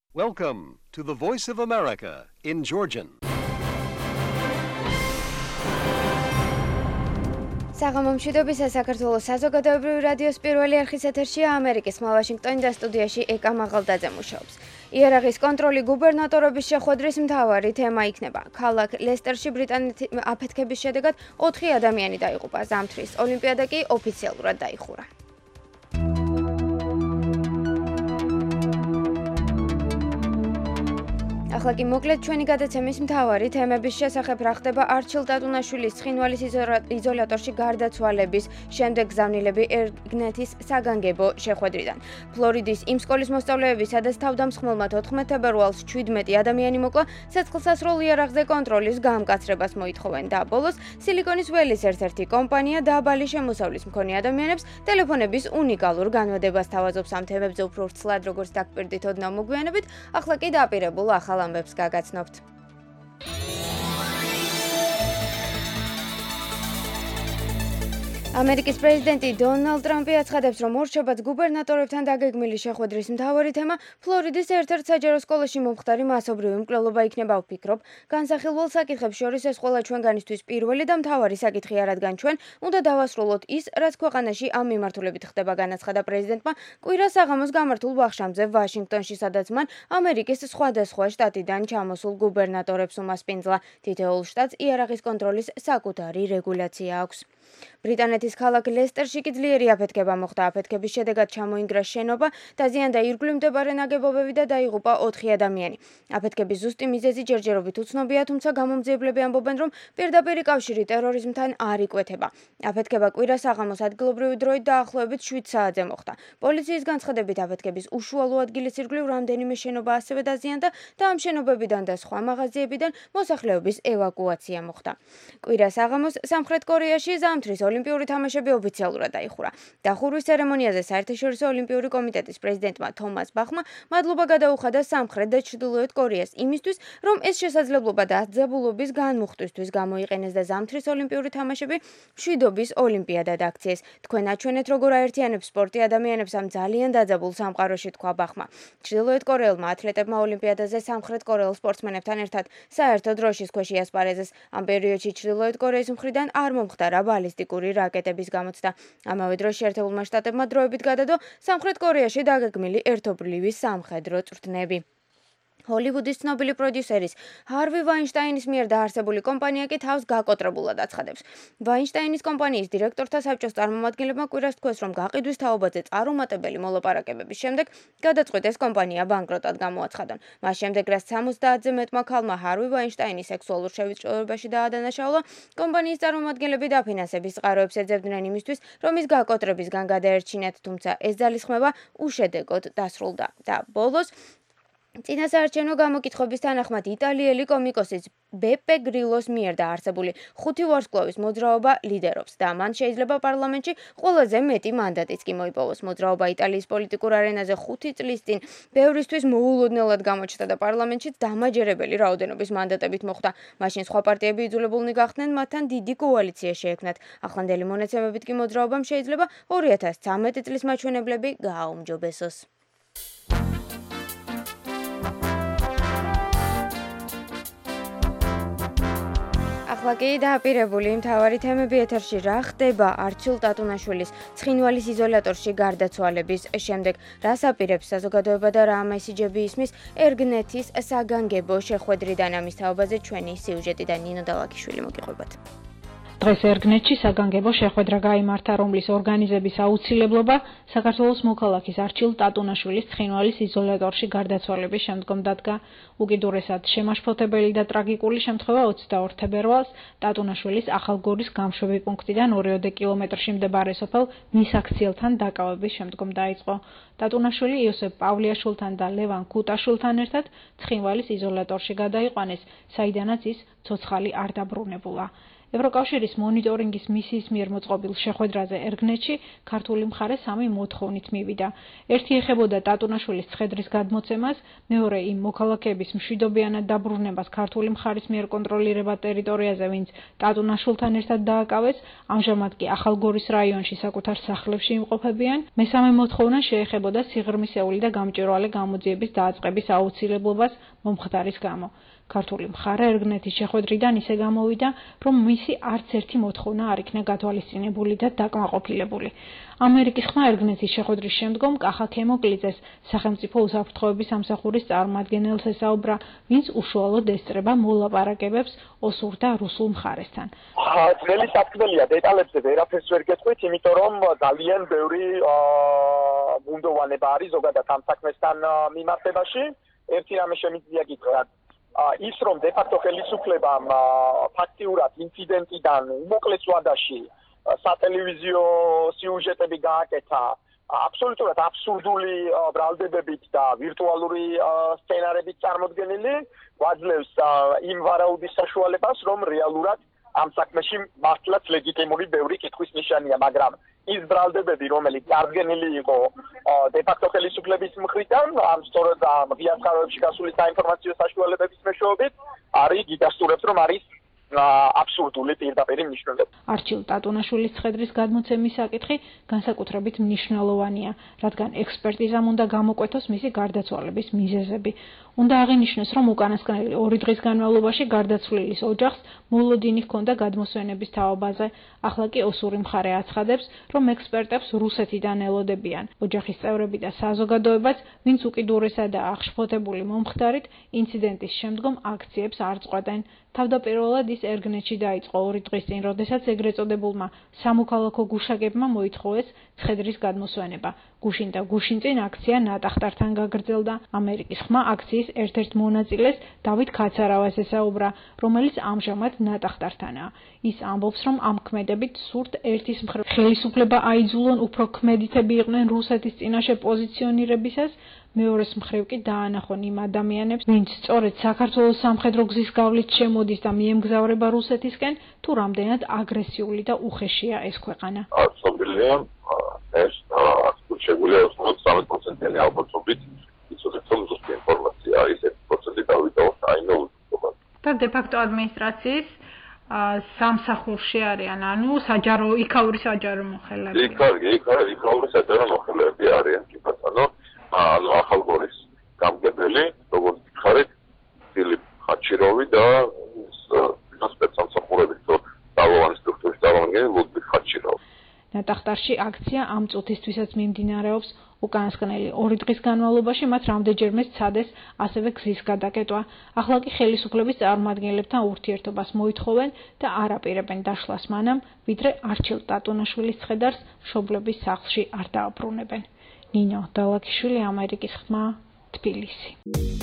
Welcome to the Voice of America in Georgian. საღამომშვიდობისა საქართველოს საზოგადოებრივი რადიოს პირველი არხის ეთერშია ამერიკის ხმა ვაშინგტონი და სტუდიაში ეკა მაღალდაძე მუშაობს. იარაღის კონტროლი გუბერნატორების შეხვედრის მთავარი თემა იქნება. ქალაქ ლესტერში ბრიტანეთის აფეთქების შედეგად 4 ადამიანი დაიღუპა. ზამთრის ოლიმპიადა კი ოფიციალურად დაიხურა. ახლა კი მოკლედ ჩვენი გადაცემის მთავარი თემების შესახებ რა ხდება არჩილ ტატუნაშვილის ცხინვალის იზოლატორში გარდაცვალების შემდეგ გზავნილები ერგნეთის საგანგებო შეხვედრიდან. ფლორიდის იმ სკოლის მოსწავლეები, სადაც თავდამსხმელმა 14 თებერვალს 17 ადამიანი მოკლა, საწყისასროლ იარაღზე კონტროლის გამკაცრებას მოითხოვენ და ბოლოს სილიკონის ველის ერთ-ერთი კომპანია დაბალი შემოსავლის მქონე ადამიანებს ტელეფონების უნიკალურ განვადებას თავაზობს. ამ თემებზე უფრო ვრცლად როგორც დაგპირდით ოდნავ მოგვიანებით, ახლა კი დაპირებულ ახალ ამბებს გაგაცნობთ. ამერიკის პრეზიდენტი დონალდ ტრამპი აცხადებს, რომ ორშაბათს გუბერნატორებთან დაგეგმილი შეხვედრის მთავარი თემა ფლორიდის ერთ-ერთ საჯარო სკოლაში მომხდარი მასობრივი მკვლელობა იქნება. ვფიქრობ, განსახილველ საკითხებს შორის ეს ყველა ჩვენგანისთვის პირველი და მთავარი საკითხია, რადგან ჩვენ უნდა დავასრულოთ ის, რაც ქვეყანაში ამ მიმართულებით ხდება, განაცხადა პრეზიდენტმა კვირა საღამოს გამართულ ვახშამზე ვაშინგტონში, სადაც მან ამერიკის სხვადასხვა შტატიდან ჩამოსულ გუბერნატორებს უმასპინძლა. თითოეულ შტატს იარაღის კონტროლის საკუთარი რეგულაცია აქვს. ბრიტანეთის ქალაქ ლესტერში კი ძლიერი აფეთქება მოხდა. აფეთქების შედეგად ჩამოინგრა შენობა, დაზიანდა ირგვლივ მდებარე ნაგებობები და დაიღუპა 4 ადამიანი. აფეთქების ზუსტი მიზეზი ჯერჯერობით უცნობია, თუმცა გამომძიებლები ამბობენ, რომ პირდაპირი კავშირი ტერორიზმთან არ იკვეთება. აფეთქება კვირა საღამოს ადგილობრივი დროით დაახლოებით 7 საათზე მოხდა. პოლიციის განცხადებით აფეთქების უშუალო ადგილის ირგვლივ რამდენიმე შენობა ასევე დაზიანდა და ამ შენობებიდან და სხვა მაღაზიებიდან მოსახლეობის ევაკუაცია მოხდა. კვირა საღამოს სამხრეთ კორეაში ზამთრის ოლიმპიური თამაშები ოფიციალურად დაიხურა. დახურვის ცერემონიაზე საერთაშორისო ოლიმპიური კომიტეტის პრეზიდენტმა თომას ბახმა მადლობა გადაუხადა სამხრეთ და ჩრდილოეთ კორეას იმისთვის, რომ ეს შესაძლებლობა დაძაბულობის განმუხტვისთვის გამოიყენეს და ზამთრის ოლიმპიური თამაშები მშვიდობის ოლიმპიადად აქციეს. თქვენ აჩვენეთ, როგორ აერთიანებს სპორტი ადამიანებს ამ ძალიან დაძაბულ სამყაროში, თქვა ბახმა. ჩრდილოეთ კორეელმა ათლეტებმა ოლიმპიადაზე სამხრეთ კორეელ სპორტსმენებთან ერთად საერთო დროშის ქვეშ იასპარეზეს. ამ პერიოდში ჩრდილოეთ კორეის მხრიდან არ მომხდარა ბალისტიკური რაკეტების გამოცდა. ამავე დროს შეერთებულმა შტატებმა დროებით გადადო სამხრეთ კორეაში დაგეგმილი ერთობლივი სამხედრო წვრთნები. ჰოლივუდის ცნობილი პროდიუსერის ჰარვი ვაინშტაინის მიერ დაარსებული კომპანია კი თავს გაკოტრებულად აცხადებს. ვაინშტაინის კომპანიის დირექტორთა საბჭოს წარმომადგენლებმა კვირას თქვეს, რომ გაყიდვის თაობაზე წარუმატებელი მოლაპარაკებების შემდეგ გადაწყვიტეს კომპანია ბანკროტად გამოაცხადონ. მას შემდეგ, რაც 70-ზე მეტმა ქალმა ჰარვი ვაინშტაინის სექსუალურ შევიწროებაში დაადანაშაულა, კომპანიის წარმომადგენლები დაფინანსების წყაროებს ეძებდნენ იმისთვის, რომ ის გაკოტრებისგან გადაერჩინათ, თუმცა ეს ძალისხმევა უშედეგოდ დასრულდა. და ბოლოს წინასაარჩევნო გამოკითხვების თანახმად იტალიელი კომიკოსის ბეპე გრილოს მიერ დაარსებული 5 ვარსკვლავის მოძრაობა ლიდერობს და მან შეიძლება პარლამენტში ყველაზე მეტი მანდატიც კი მოიპოვოს. მოძრაობა იტალიის პოლიტიკურ არენაზე 5 წლის წინ ბევრისთვის მოულოდნელად გამოჩნდა და პარლამენტშიც დამაჯერებელი რაოდენობის მანდატებით მოხვდა. მაშინ სხვა პარტიები იძულებულნი გახდნენ მათთან დიდი კოალიცია შეექმნათ. ახლანდელი მონაცემებით კი მოძრაობამ შეიძლება 2013 წლის მაჩვენებლები გააუმჯობესოს. ახლა კი დააპირებული მთავარი თემები ეთერში რა ხდება არჩილ ტატუნაშვილის ცხინვალის იზოლატორში გარდაცვალების შემდეგ, რას აპირებს საზოგადოება და რა მესიჯები ისმის ერგნეთის საგანგებო შეხვედრიდან. ამის თაობაზე ჩვენი სიუჟეტი და ნინო დალაკიშვილი მოგიყვებათ. დღეს ერგნეთში საგანგებო შეხვედრა გაიმართა, რომლის ორგანიზების აუცილებლობა საქართველოს მოქალაქის არჩილ ტატუნაშვილის ცხინვალის იზოლატორში გარდაცვალების შემდგომ დადგა. უკიდურესად შემაშფოთებელი და ტრაგიკული შემთხვევა 22 თებერვალს ტატუნაშვილის ახალგორის გამშვები პუნქტიდან 2 კილომეტრში მდებარე სოფელ მისაქციელთან დაკავების შემდგომ დაიწყო. ტატუნაშვილი იოსებ პავლიაშვილთან და ლევან ქუტაშვილთან ერთად ცხინვალის იზოლატორში გადაიყვანეს, საიდანაც ის ცოცხალი არ დაბრუნებულა. ევროკავშირის მონიტორინგის მისიის მიერ მოწყობილ შეხვედრაზე ერგნეთში ქართული მხარე 3 მოთხოვნით მივიდა. ერთი ეხებოდა ტატუნაშვილის ცხედრის გადმოცემას, მეორე იმ მოქალაქეების მშვიდობიანად დაბრუნებას ქართული მხარის მიერ კონტროლირება ტერიტორიაზე, ვინც ტატუნაშვილთან ერთად დააკავეს, ამჟამად კი ახალგორის რაიონში საკუთარ სახლებში იმყოფებიან. მესამე მოთხოვნა შეეხებოდა სიღრმისეული და გამჭვირვალე გამოძიების დააწყების აუცილებლობას მომხდარის გამო. ქართული მხარე ერგნეთის შეხვედრიდან ისე გამოვიდა, რომ მისი არც ერთი მოთხოვნა არ იქნა გათვალისწინებული და დაკმაყოფილებული. ამერიკის ხმა ერგნეთის შეხვედრის შემდგომ კახა ქემოკლიძეს, სახელმწიფო უსაფრთხოების სამსახურის წარმომადგენელს ესაუბრა, ვინც უშუალოდ ესწრება მოლაპარაკებებს ოსურ და რუსულ მხარესთან. ძნელი საფრთხეა, დეტალებზე ვერაფერს ვერ გეტყვით, იმიტომ რომ ძალიან ბევრი ბუნდოვანება არის ზოგადად ამ საქმესთან მიმართებაში. ერთი რამე შემიძლია გითხრათ, ის რომ დე-ფაქტო ხელისუფლებამ ფაქტიურად ინციდენტიდან უმოკლეს ვადაში სატელევიზიო სიუჟეტები გააკეთა აბსოლუტურად აბსურდული ბრალდებებით და ვირტუალური სცენარებით წარმოდგენილი, გვაძლევს იმ ვარაუდის საშუალებას, რომ რეალურად ამ საქმეში მართლაც ლეგიტიმური ბევრი კითხვის ნიშანია, მაგრამ ის ბრალდებები, რომელიც წარდგენილი იყო დე-ფაქტო ხელისუფლების მხრიდან, ამ სწორედ ღია წყაროებში გასული საინფორმაციო საშუალებების მეშვეობით, არის გიდასტურებს, რომ არის აბსურდული პირდაპირი მნიშვნელობა. არჩილ ტატუნაშვილის ცხედრის გადმოცემის საკითხი განსაკუთრებით მნიშვნელოვანია, რადგან ექსპერტიზამ უნდა გამოკვეთოს მისი გარდაცვალების მიზეზები. უნდა აღინიშნოს, რომ უკანასკნელი 2 დღის განმავლობაში გარდაცვლილის ოჯახს მოლოდინი ჰქონდა გადმოსვენების თაობაზე. ახლა კი ოსური მხარე აცხადებს, რომ ექსპერტებს რუსეთიდან ელოდებიან. ოჯახის წევრები და საზოგადოებაც, ვინც უკიდურესადაა აღშფოთებული მომხდარით, ინციდენტის შემდგომ აქციებს არ წყვეტენ. თავდაპირველად ის ერგნეთში დაიწყო 2 დღის წინ, როდესაც ეგრეთ წოდებულმა სამოქალაქო გუშაგებმა მოითხოვეს ცხედრის გადმოსვენება. გუშინ და გუშინ წინ აქცია ნატახტართან გაგრძელდა. ამერიკის ხმა აქციის ერთ-ერთ მონაწილეს დავით ქაცარავას ესაუბრა, რომელიც ამჟამად ნატახტართანაა. ის ამბობს, რომ ამ ქმედებით სურთ ერთის მხრივ ხელისუფლება აიძულონ უფრო ქმედითები იყვნენ რუსეთის წინაშე პოზიციონირებისას, მეორეს მხრივ კი დაანახონ იმ ადამიანებს, ვინც სწორედ საქართველოს სამხედრო გზის გავლით შემოდის და მიემგზავრება რუსეთისკენ, თუ რამდენად აგრესიული და უხეშია ეს ქვეყანა. Absolutely. ეს შეგვიძლია 93% ალბათობით იცოდეთ, რომ ზუსტი ინფორმაცია არის 1% დავიტოვოთ აინოულობად. და დე-ფაქტო ადმინისტრაციის სამსახურში არიან, ანუ საჯარო იქაური საჯარო მოხელეები. იქაური საჯარო მოხელეები არიან, კი ბატონო. ანუ ახალგორის გამგებელი, როგორც გითხარით, ფილიპ ხაჩიროვი და სპეცსამსახურების ძალოვანი სტრუქტურის წარმომადგენელი ლუდვიგ ხაჩიროვი. ნატახტარში აქცია ამ წუთისთვისაც მიმდინარეობს. უკანასკნელი 2 დღის განმავლობაში მათ რამდენჯერმე სცადეს ასევე გზის გადაკეტვა. ახლა კი ხელისუფლების წარმომადგენლებთან ურთიერთობას მოითხოვენ და არ აპირებენ დაშლას მანამ, ვიდრე არჩილ ტატუნაშვილის ცხედარს მშობლების სახლში არ დააბრუნებენ. ნინო დალაქიშვილი, ამერიკის ხმა, თბილისი.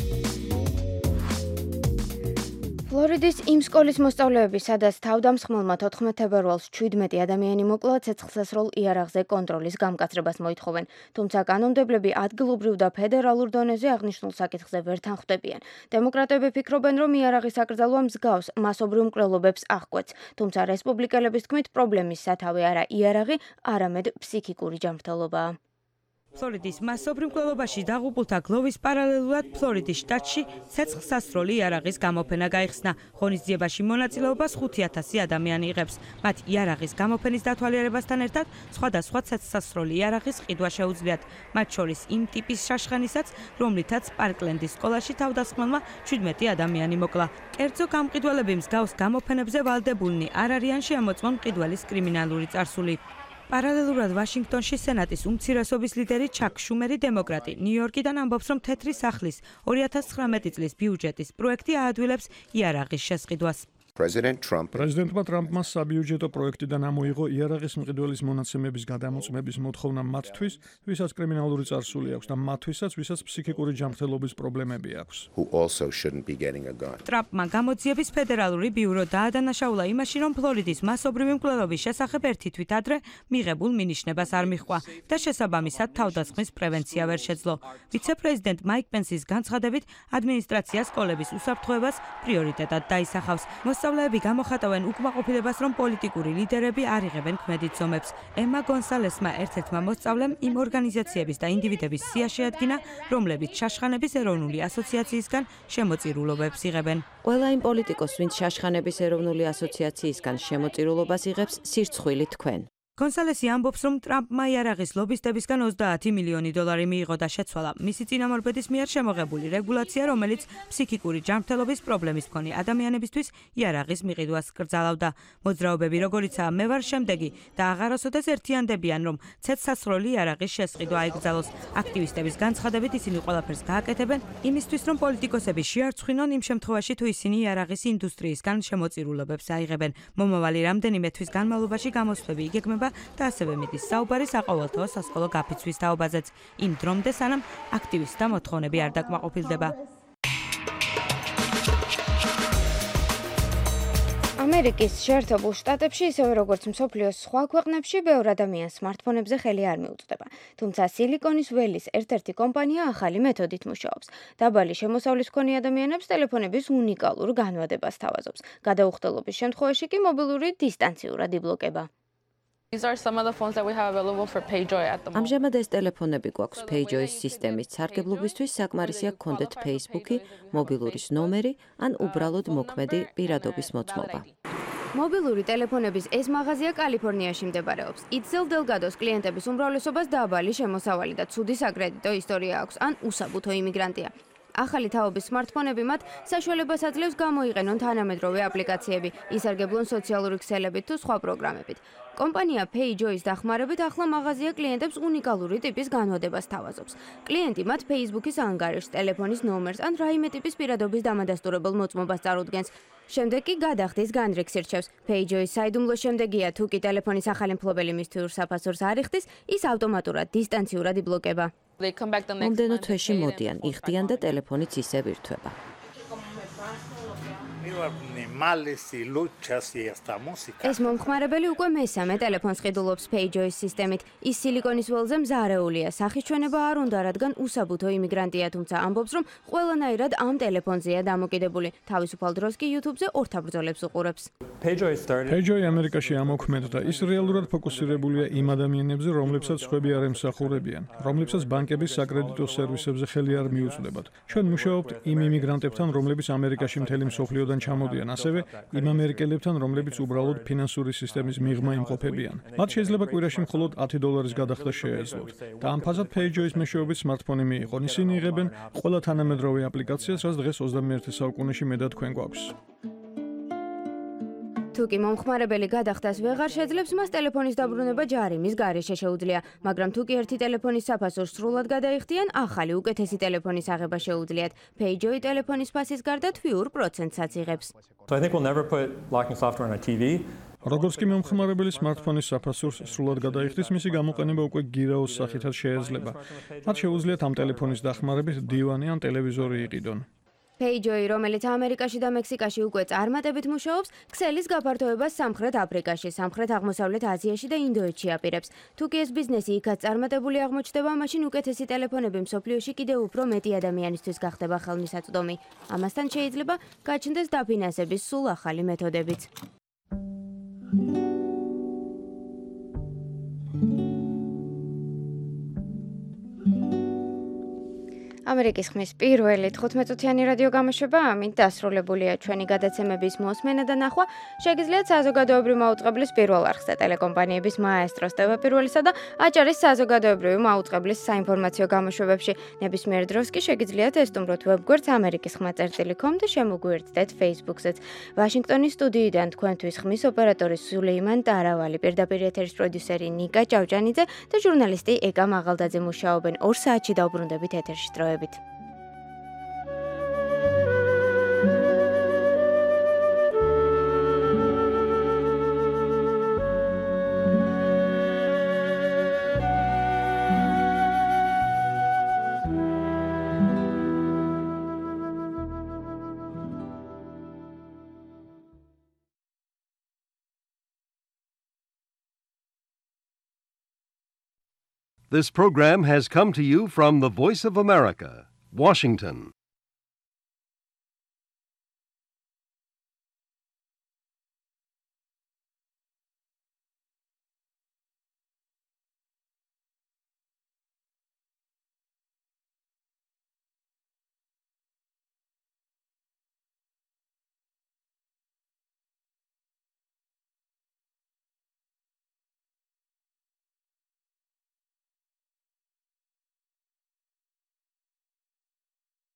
ფლორიდის იმ სკოლის მოსწავლეები, სადაც თავდამსხმელმა 14 თებერვალს 17 ადამიანი მოკლა, ცეცხლსასროლ იარაღზე კონტროლის გამკაცრებას მოითხოვენ. თუმცა კანონმდებლები ადგილობრივ და ფედერალურ დონეზე აღნიშნულ საკითხზე ვერ თანხვდებიან. დემოკრატები ფიქრობენ, რომ იარაღის აკრძალვა მსგავს მასობრივ მკვლელობებს აღკვეთს. თუმცა რესპუბლიკელების თქმით, პრობლემის სათავე არა იარაღი, არამედ ფსიქიკური ჯანმრთელობაა. ფლორიდის მასობრივ მკვლელობაში დაღუპულთა გლოვის პარალელურად ფლორიდის შტატში ცეცხლსასროლი იარაღის გამოფენა გაიხსნა. ღონისძიებაში მონაწილეობას 5000 ადამიანი იღებს. მათ იარაღის გამოფენის დათვალიერებასთან ერთად სხვადასხვა ცეცხლსასროლი იარაღის ყიდვა შეუძლიათ. მათ შორის იმ ტიპის შაშხანისაც, რომლითაც პარკლენდის სკოლაში თავდასხმელმა 17 ადამიანი მოკლა. კერძო გამყიდველები მსგავს გამოფენებზე ვალდებულნი არ არიან შეამოწმონ მყიდველის კრიმინალური წარსული. პარალელურად ვაშინგტონში სენატის უმცირესობის ლიდერი ჩაკ შუმერი დემოკრატი ნიუ-იორკიდან ამბობს, რომ თეთრი სახლის 2019 წლის ბიუჯეტის პროექტი აადვილებს იარაღის შესყიდვას. პრეზიდენტმა ტრამპმა საბიუჯეტო პროექტიდან ამოიღო იარაღის მყიდველის მონაცემების გადამოწმების მოთხოვნა მათთვის, ვისაც კრიმინალური წარსული აქვს და მათთვისაც, ვისაც ფსიქიკური ჯანმრთელობის პრობლემები აქვს. ტრამპმა გამოძიების ფედერალური ბიურო დაადანაშაულა იმაში, რომ ფლორიდის მასობრივი მკვლელობის შესახებ ერთი თვით ადრე მიღებულ მინიშნებას არ მიჰყვა და შესაბამისად თავდასხმის პრევენცია ვერ შეძლო. ვიცე-პრეზიდენტ მაიკ პენსის განცხადებით, ადმინისტრაცია სკოლების უსაფრთხოებას პრიორიტეტად დაისახავს. მოსწავლეები გამოხატავენ უკმაყოფილებას, რომ პოლიტიკური ლიდერები არ იღებენ ქმედით ზომებს. ემა გონსალესმა ერთ-ერთმა მოსწავლემ იმ ორგანიზაციების და ინდივიდების სია შეადგინა, რომლებიც შაშხანების ეროვნული ასოციაციისგან შემოწირულობებს იღებენ. ყველა იმ პოლიტიკოს, ვინც შაშხანების ეროვნული ასოციაციისგან შემოწირულობას იღებს, სირცხვილი თქვენ. გონსალესი ამბობს, რომ ტრამპმა იარაღის ლობისტებისგან 30 მილიონი დოლარი მიიღო და შეცვალა მისი წინამორბედის მიერ შემოღებული რეგულაცია, რომელიც ფსიქიკური ჯანმრთელობის პრობლემის მქონე ადამიანებისთვის იარაღის მიყიდვას კრძალავდა. მოძრაობები, როგორიცაა მე ვარ შემდეგი და აღარასოდეს ერთიანდებიან, რომ ცეცხლსასროლი იარაღის შესყიდვა აიკრძალოს. აქტივისტების განცხადებით ისინი ყველაფერს გააკეთებენ იმისთვის, რომ პოლიტიკოსები შეარცხვინონ იმ შემთხვევაში, თუ ისინი იარაღის ინდუსტრიისგან შემოწირულობებს აიღებენ. მომავალი რამდენიმე თვის განმავლობაში გამოსვლები იგეგმება და ასევე მიდის საუბარი საყოველთაო სასკოლო გაფიცვის თაობაზეც. იმ დრომდე სანამ აქტივისტთა მოთხოვნები არ დაკმაყოფილდება. ამერიკის შეერთებულ შტატებში, ისევე როგორც მსოფლიოს სხვა ქვეყნებში, ბევრ ადამიანს სმარტფონებზე ხელი არ მიუწვდება. თუმცა სილიკონის ველის ერთ-ერთი კომპანია ახალი მეთოდით მუშაობს. დაბალი შემოსავლის მქონე ადამიანებს ტელეფონების უნიკალურ განვადებას სთავაზობს. გადაუხდელობის შემთხვევაში კი მობილური დისტანციურად იბლოკება. ამჟამად ეს ტელეფონები გვაქვს Payjoy-ის სისტემით. სარგებლობისთვის საკმარისია გქონდეთ Facebook-ი, მობილურის ნომერი ან უბრალოდ მოქმედი პირადობის მოწმობა. მობილური ტელეფონების ეს მაღაზია კალიფორნიაში მდებარეობს. იცელ დელგადოს კლიენტების უმრავლესობას დაბალი შემოსავალი და ცუდი საკრედიტო ისტორია აქვს ან უსაბუთო იმიგრანტია. ახალი თაობის სმარტფონები მათ საშუალებას აძლევს გამოიყენონ თანამედროვე აპლიკაციები, ისარგებლონ სოციალური ქსელებით თუ სხვა პროგრამებით. კომპანია Payjoy-ის დახმარებით ახლა მაღაზია კლიენტებს უნიკალური ტიპის განვადებას სთავაზობს. კლიენტი მათ Facebook-ის ანგარიშს, ტელეფონის ნომერს ან რაიმე ტიპის პირადობის დამადასტურებელ მოწმობას წარუდგენს. შემდეგ კი გადახდის განრიგს ირჩევს. Payjoy-ის საიდუმლო შემდეგია, თუ კი ტელეფონის ახალი მფლობელი მის თვიურ საფასურს არ იხდის, ის ავტომატურად დისტანციურად იბლოკება. მომდენო თვეში მოდიან, იხდიან და ტელეფონიც ისევ ირთვება. ეს მომხმარებელი უკვე მესამე ტელეფონს ყიდულობს Payjoy-ის სისტემით. ის სილიკონის ველზე მზარეულია. სახისჩვენება არ უნდა, რადგან უსაბუთო იმიგრანტია, თუმცა ამბობს, რომ ყველანაირად ამ ტელეფონზეა დამოკიდებული. თავისუფალ დროს კი YouTube-ზე ორთაბრძოლებს უყურებს. Payjoy ამერიკაში ამოქმედდა. ის რეალურად ფოკუსირებულია იმ ადამიანებზე, რომლებსაც სხვები არ ემსახურებიან, რომლებსაც ბანკების საკრედიტო სერვისებზე ხელი არ მიუწვდებათ. ჩვენ მუშაობთ იმ იმიგრანტებთან, რომლებიც ამერიკაში მთელი მსოფლიოდან ჩამოდიან, ასევე იმ ამერიკელებთან, რომლებიც უბრალოდ ფინანსური სისტემის მიღმა იმყოფებიან. მათ შეიძლება კვირაში მხოლოდ $10 გადახდა შეეძლოთ. და ამ ფაზად Payjoy-ის მეშვეობით სმარტფონი მიიღონ. ისინი იღებენ ყველა თანამედროვე აპლიკაციას, რაც დღეს 21 საუკუნეში მე და თქვენ გვაქვს. თუ კი მომხმარებელი გადახდას ვეღარ შეძლებს, მას ტელეფონის დაბრუნება ჯარიმის გარეშე შეუძლია, მაგრამ თუ კი ერთი ტელეფონის საფასურს სრულად გადაიხდიან, ახალი უკეთესი ტელეფონის აღება შეუძლიათ. Payjoy ტელეფონის ფასის გარდა თვიურ პროცენტსაც იღებს. როგორც კი მომხმარებელი სმარტფონის საფასურს სრულად გადაიხდის, მისი გამოყენება უკვე გირაოს სახითაც შეეძლება. მათ შეუძლიათ ამ ტელეფონის დახმარებით დივანი ან ტელევიზორი იყიდონ. Payjoy, რომელიც ამერიკაში და მექსიკაში უკვე წარმატებით მუშაობს, ქსელის გაფართოებას სამხრეთ აფრიკაში, სამხრეთ აღმოსავლეთ აზიაში და ინდოეთში აპირებს. თუ კი ეს ბიზნესი იქაც წარმატებული აღმოჩნდება, მაშინ უკეთესი ტელეფონები მსოფლიოში კიდევ უფრო მეტი ადამიანისთვის გახდება ხელმისაწვდომი. ამასთან შეიძლება გაჩნდეს დაფინანსების სულ ახალი მეთოდებიც. ამერიკის ხმის პირველი 15-წუთიანი რადიო გამოშვება ამით დასრულებულია. ჩვენი გადაცემების მოსმენა და ნახვა შეგიძლიათ საზოგადოებრივი მაუწყებლის პირველ არხს და ტელეკომპანიების მაესტროს ტელეპირველისა და აჭარის საზოგადოებრივი მაუწყებლის საინფორმაციო გამოშვებებში. ნებისმიერ დროს კი შეგიძლიათ ესტუმროთ ვებგვერდს amerikisxma.com და შემოგვიერთდეთ Facebook-ზეც. ვაშინგტონის სტუდიიდან თქვენთვის ხმის ოპერატორი სულეიმან ტარავალი, პირდაპირ ეთერის პროდიუსერი ნიკა ჭავჭანიძე და ჟურნალისტი ეკა მაღალდაძე მუშაობენ 2 საათში დაუბრუნდებით ეთერში დროებით. This program has come to you from the Voice of America, Washington.